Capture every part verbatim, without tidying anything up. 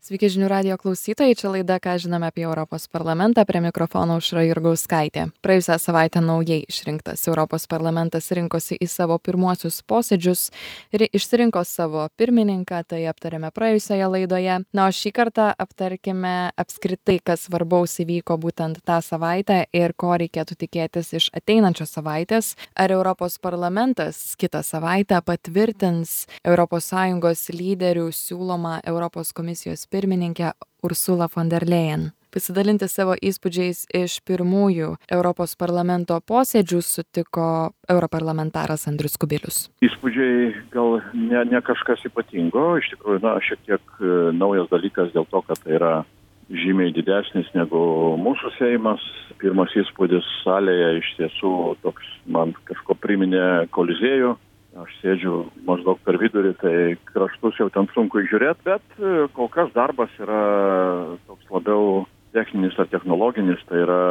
Sveiki žinių radijo klausytojai, čia laida Ką žinome apie Europos parlamentą, prie mikrofono Aušra Jurgauskaitė. Praėjusią savaitę naujai išrinktas Europos parlamentas rinkosi į savo pirmuosius posėdžius ir išsirinko savo pirmininką, tai aptarėme praėjusioje laidoje. Na, o šį kartą aptarkime apskritai, kas svarbaus įvyko būtent tą savaitę ir ko reikėtų tikėtis iš ateinančios savaitės. Ar Europos parlamentas kitą savaitę patvirtins Europos Sąjungos lyderių siūlomą Europos komisijos pirmininkė Ursula von der Leyen. Pasidalinti savo įspūdžiais iš pirmųjų Europos parlamento posėdžių sutiko europarlamentaras Andrius Kubilius. Įspūdžiai gal ne, ne kažkas ypatingo, iš tikrųjų, na, šiek tiek naujas dalykas dėl to, kad tai yra žymiai didesnis negu mūsų Seimas. Pirmas įspūdis salėje iš tiesų toks man kažko priminė Koliziejų. Aš sėdžiu maždaug per vidurį, tai kraštus jau ten sunku įžiūrėti, bet kol kas darbas yra toks labiau techninis ar technologinis, tai yra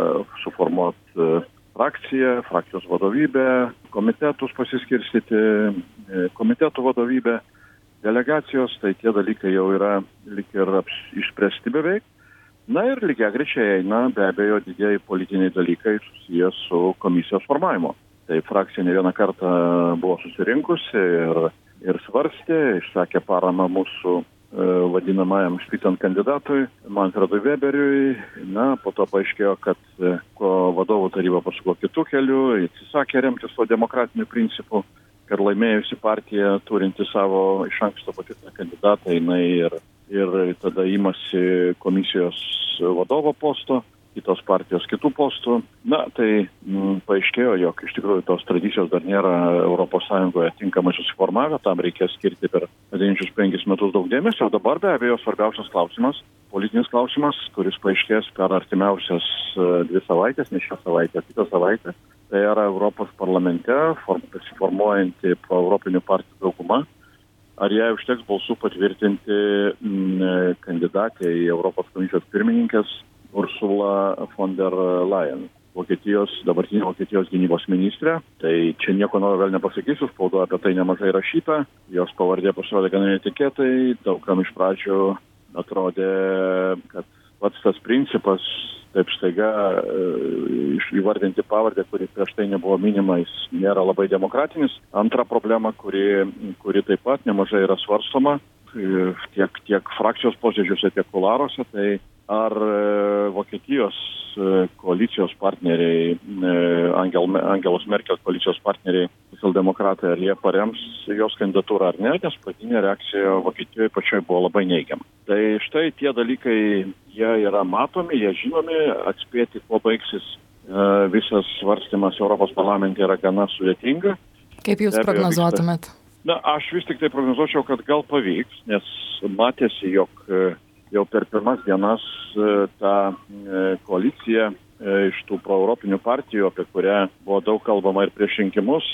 suformuoti frakciją, frakcijos vadovybę, komitetus pasiskirstyti, komitetų vadovybę, delegacijos, tai tie dalykai jau yra lyg ir išspręsti beveik. Na ir lygiagrečiai eina be abejo didieji politiniai dalykai susijęs su komisijos formavimu. Tai frakcija ne vieną kartą buvo susirinkusi ir, ir svarstė, išsakė paramą mūsų e, vadinamajam špitzen kandidatui Manfredui Weberiui. Na, po to paaiškėjo, kad e, ko vadovų taryba pasuko kitų kelių, atsisakė remtis to demokratiniu principu, kad laimėjusi partija turinti savo iš anksto patvirtintą kandidatą, jinai ir, ir tada imasi komisijos vadovo posto, kitos partijos kitų postų. Na, tai m, paaiškėjo, jog iš tikrųjų tos tradicijos dar nėra Europos Sąjungoje tinkamai susiformavę, tam reikės skirti per ateinančius penkis metus daug dėmesio. O dabar be abejo svarbiausias klausimas, politinis klausimas, kuris paaiškės per artimiausias dvi savaitės, ne šią savaitę, kitą savaitę. Tai yra Europos parlamente formuojanti proeuropinių partijų dauguma. Ar jai užteks balsų patvirtinti m, kandidatę į Europos komisijos pirmininkės Ursula von der Leyen, Vokietijos, dabartinė Vokietijos gynybos ministrė. Tai čia nieko naujo vėl nepasakysiu, spaudoje apie tai nemažai rašyta. Jos pavardė pasirodė gana netikėtai, daugam iš pradžių atrodė, kad pats tas principas, taip staiga įvardinti pavardę, kuri prieš tai nebuvo minima, jis nėra labai demokratinis. Antra problema, kuri, kuri taip pat nemažai yra svarstoma, tiek, tiek frakcijos posėdžiuose, tiek kuluaruose, tai ar Vokietijos koalicijos partneriai, Angel, Angelos Merkel koalicijos partneriai, socialdemokratai, ar jie parems jos kandidatūrą ar ne, nes pradinė reakcija Vokietijoje pačioj buvo labai neigiama. Tai štai tie dalykai, jie yra matomi, jie žinomi, atspėti, kuo baigsis visas svarstymas Europos parlamente yra gana sudėtinga. Kaip jūs prognozuotumėt? Na, aš vis tik tai prognozuočiau, kad gal pavyks, nes matėsi, jog jau per pirmas dienas ta koalicija iš tų proeuropinių partijų, apie kurią buvo daug kalbama ir prieš rinkimus,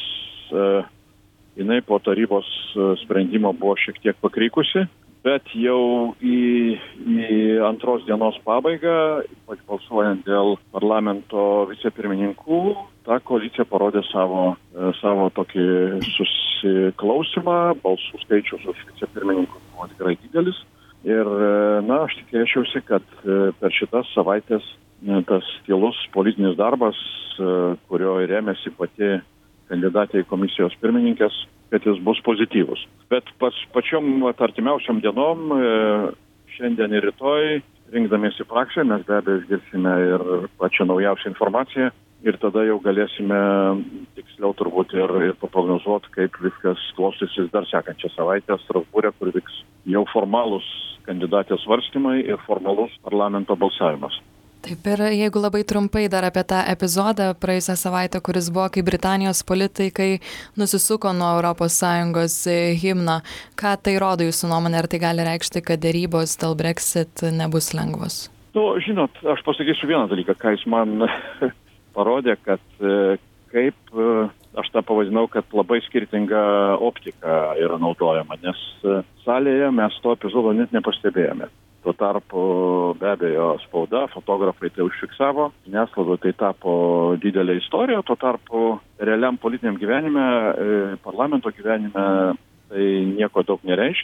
jinai po tarybos sprendimo buvo šiek tiek pakrykusi, bet jau į, į antros dienos pabaigą, ypač balsuojant dėl parlamento vicepirmininkų, ta koalicija parodė savo, savo tokį susiklausimą, balsų skaičius už vicepirmininkus buvo tikrai didelis. Ir, na, aš tikėčiausi, kad per šitas savaitės tas tylus politinis darbas, kurio rėmėsi pati kandidatė į komisijos pirmininkės, kad jis bus pozityvus. Bet pas, pačiom artimiausiom dienom, šiandien ir rytoj, rinkdamiesi frakciją, mes be abejo išgirsime ir pačią naujausią informaciją. Ir tada jau galėsime tiksliau turbūt ir, ir paprognozuoti, kaip viskas klostysis dar sekančią savaitę Strasbūre, kur vyks jau formalūs kandidatės svarstymai ir formalus parlamento balsavimas. Taip, ir jeigu labai trumpai dar apie tą epizodą praėjusią savaitę, kuris buvo, kai Britanijos politikai nusisuko nuo Europos Sąjungos himno, ką tai rodo jūsų nuomonė, ar tai gali reikšti, kad dėrybos dėl Brexit nebus lengvos? Nu, žinot, aš pasakysiu vieną dalyką, ką jis man parodė, kad kaip, aš tą pavadinau, kad labai skirtinga optika yra naudojama, nes salėje mes to epizodo net nepastebėjome. Tuo tarpu be abejo spauda, fotografai tai užfiksavo, žiniasklaidoje tai tapo didelė istorija, tuo tarpu realiam politiniam gyvenime, parlamento gyvenime tai nieko daug nereiškia.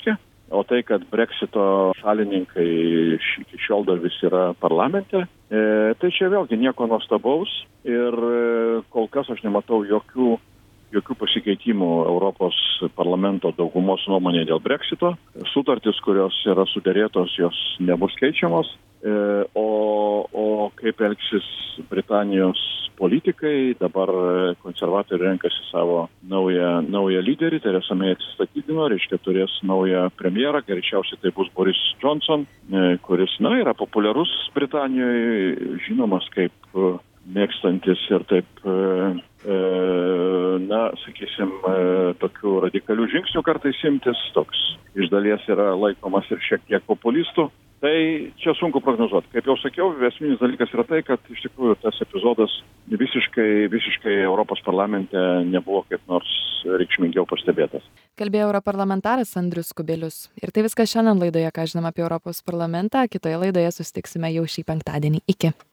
O tai, kad Brexito šalininkai iki šiol dar vis yra parlamente, e, tai čia vėlgi nieko nuostabaus ir e, kol kas aš nematau jokių, jokių pasikeitimų Europos parlamento daugumos nuomonė dėl Brexito. Sutartys, kurios yra suderėtos, jos nebus keičiamos. E, o, o kaip elgsis Britanijos politikai, dabar konservatoriai renkasi savo naują, naują lyderį, Theresa May atsistatydino, reiškia turės naują premjerą, greičiausiai tai bus Boris Johnson, kuris, na, yra populiarus Britanijoje, žinomas kaip mėgstantis ir taip, na, sakysim, tokių radikalių žingsnių kartais imtis, toks iš dalies yra laikomas ir šiek tiek populistų. Tai čia sunku prognozuoti. Kaip jau sakiau, esminis dalykas yra tai, kad iš tikrųjų tas epizodas visiškai, visiškai Europos parlamente nebuvo kaip nors reikšmingiau pastebėtas. Kalbėjo europarlamentaras Andrius Kubilius. Ir tai viskas šiandien laidoje, ką žinom apie Europos parlamentą. Kitoje laidoje susitiksime jau šį penktadienį. Iki.